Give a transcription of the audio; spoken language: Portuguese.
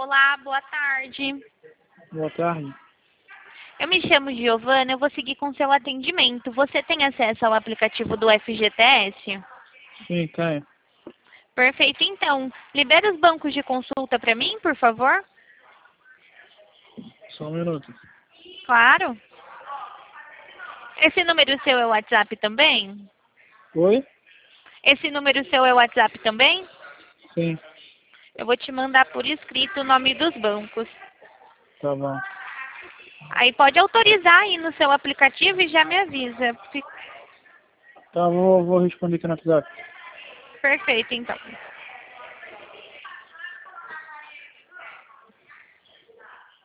Olá, boa tarde. Boa tarde. Eu me chamo Giovana, eu vou seguir com seu atendimento. Você tem acesso ao aplicativo do FGTS? Sim, tenho. Perfeito, então. Libera os bancos de consulta para mim, por favor? Só um minuto. Claro. Esse número seu é o WhatsApp também? Oi? Esse número seu é o WhatsApp também? Sim, Eu vou te mandar por escrito o nome dos bancos. tá bom. Aí pode autorizar aí no seu aplicativo e já me avisa. Tá, vou responder aqui no WhatsApp. Perfeito, então.